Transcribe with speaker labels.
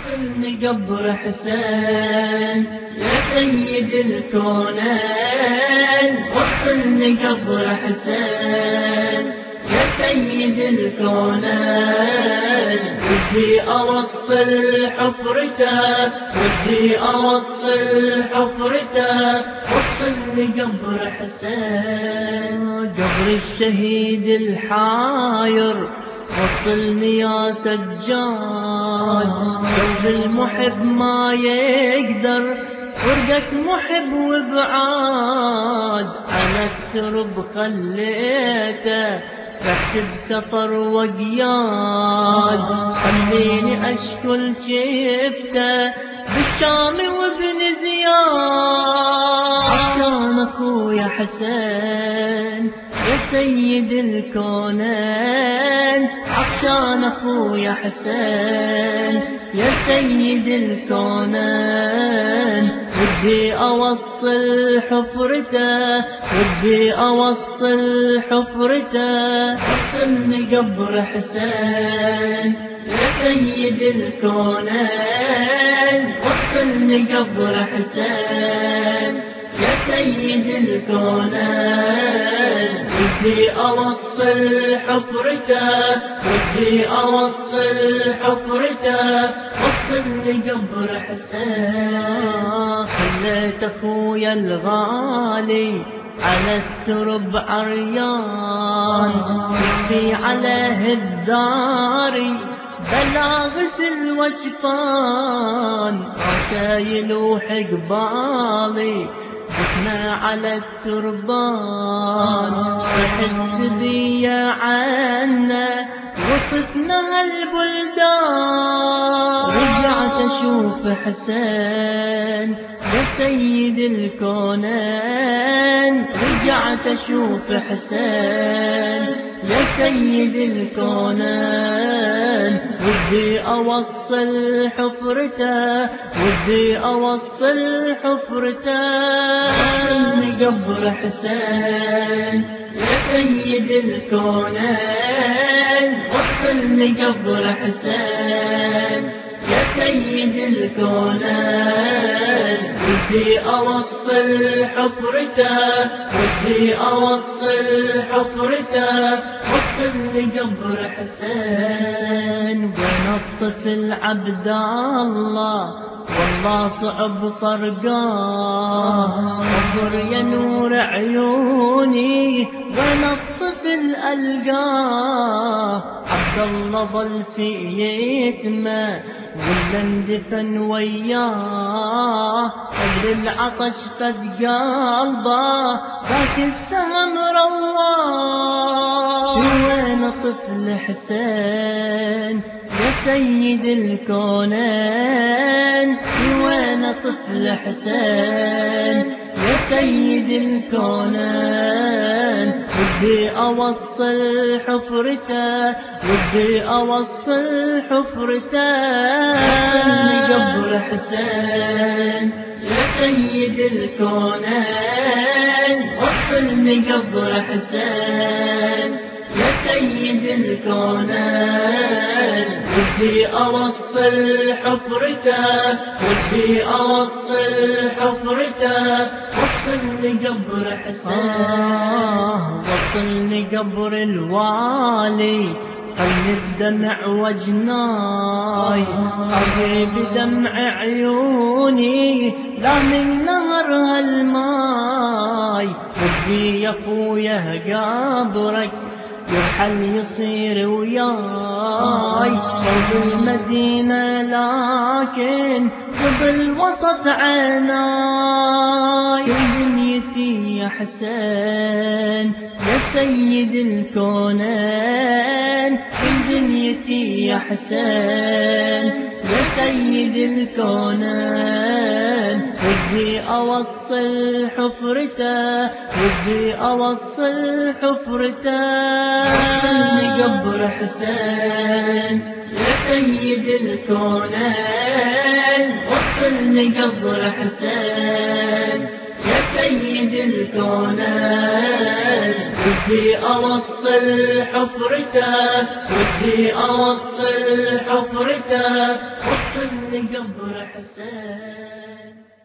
Speaker 1: وصلني قبر حسين يا سيد الكونين، وصلني قبر حسين يا سيد الكونين. ودي أوصل حفرته، ودي أوصل حفرته، وصلني قبر حسين. قبر الشهيد الحاير وصلني يا سجاد. قلب المحب ما يقدر فرقة محب وبعاد. على الترب خليته تحت بسطر وقياد. خليني أشكل شفته بالشام وابن زياد. عشان أخويا حسين يا سيد الكونين، عشان أخويا حسين يا سيد الكونين. ودي أوصل حفرته، ودي أوصل حفرته، وصلني قبر حسين يا سيد الكونين. وصلني قبر حسين يا سيد الكونين. ودي أوصل حفرته، ودي أوصل حفرته، وصلني قبر حسين. خليت أخويا الغالي على الترب عريان، يسبي عليه الداري بلا غسل وجفان. رسايل وحقبالي جسمه على التربان. تحس بيا عنه وطفنا البلدان. رجعت أشوف حسين يا سيد الكونين، رجعت أشوف حسين يا سيد الكونين. ودي أوصل حفرته، ودي أوصل حفرته، وصلني قبر حسين يا سيد الكونين. وصلني قبر حسين يا سيد الكونين. ودي أوصل حفرته، ودي أوصل حفرته، وصلني قبر حسين. وين الطفل عبد الله والله صعب فرقاه. انظر يا نور عيوني وين الطفل ألقاه. عبد الله ظل في يتمه ولا اندفن وياه. قبل العطش فد قلبه ذاك السهم رواه. في وين طفل حسين يا سيد الكونين، في وين طفل حسين يا سيد الكونين. ودي أوصل حفرته، ودي أوصل حفرته، وصلني قبر حسين يا سيد الكونين. وصلني قبر حسين يا سيد الكونين. ودي أوصل حفرته، ودي أوصل حفرته، وصلني قبر حسين. وصلني قبر الوالي خلني بدمع وجناي. أبي بدمع عيوني لا من نهر هالماي. ودي يا خويا قبرك يرحل يصير وياي. قلب المدينة لكن قبل وسط عيناي. كل دنيتي يا حسين يا سيد الكونين، كل دنيتي يا حسين يا سيد الكونين. ودي أوصل حفرته، ودي أوصل حفرته، وصلني قبر حسين يا سيد الكونين. وصلني قبر حسين يا سيد الكونين، ودي أوصل حفرته، ودي أوصل حفرته، وصلني قبر حسين.